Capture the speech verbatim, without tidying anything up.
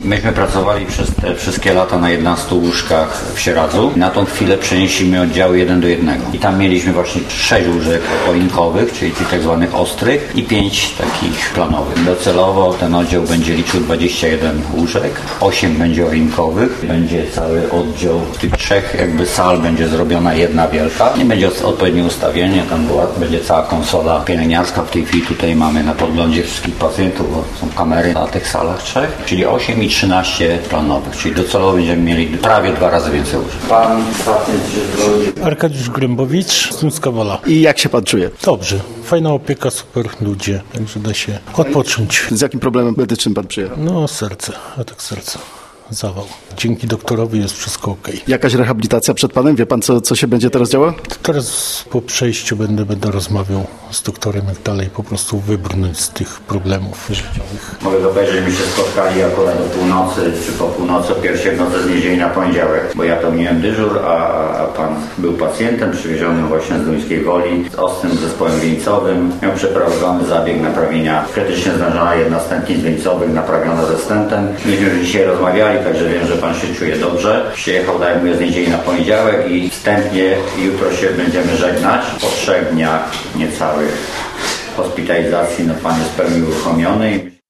Myśmy pracowali przez te wszystkie lata na jedenastu łóżkach w Sieradzu. Na tą chwilę przenieśliśmy oddziały jeden do jednego. I tam mieliśmy właśnie sześć łóżek oinkowych, czyli tych tak zwanych ostrych i pięć takich planowych. Docelowo ten oddział będzie liczył dwadzieścia jeden łóżek, osiem będzie oinkowych. Będzie cały oddział z tych trzech jakby sal będzie zrobiona jedna wielka. Nie będzie odpowiednie ustawienie, tam była, będzie cała konsola pielęgniarska. W tej chwili tutaj mamy na podglądzie wszystkich pacjentów, bo są kamery na tych salach trzech, czyli osiem i trzynaście planowych, czyli docelowo będziemy mieli prawie dwa razy więcej łóżek. Pan pacjent się Arkadiusz Grębowicz, Słuńska Wola. I jak się pan czuje? Dobrze. Fajna opieka, super ludzie, także da się odpocząć. Z jakim problemem medycznym pan przyjechał? No serce, atak serca. Zawał. Dzięki doktorowi jest wszystko okej. Okay. Jakaś rehabilitacja przed panem? Wie pan, co, co się będzie teraz działo? Teraz po przejściu będę, będę rozmawiał z doktorem, jak dalej po prostu wybrnąć z tych problemów życiowych. Mogę powiedzieć, że mi się spotkali akurat do północy, czy po północy, o pierwszej w nocy z niedzieli na poniedziałek, bo ja to miałem dyżur, a, a pan był pacjentem przywiezionym właśnie z Duńskiej Woli z ostrym zespołem wieńcowym. Miał przeprowadzony zabieg naprawienia krytycznie zwężona jedna z tętnic wieńcowych, naprawiona ze stentem. Myśmy już dzisiaj rozmawiali, także wiem, że pan się czuje dobrze. Przyjechał, tak jak mówię, z niedzieli na poniedziałek i wstępnie jutro się będziemy żegnać. Po trzech dniach niecałych hospitalizacji no pan jest w pełni uruchomiony.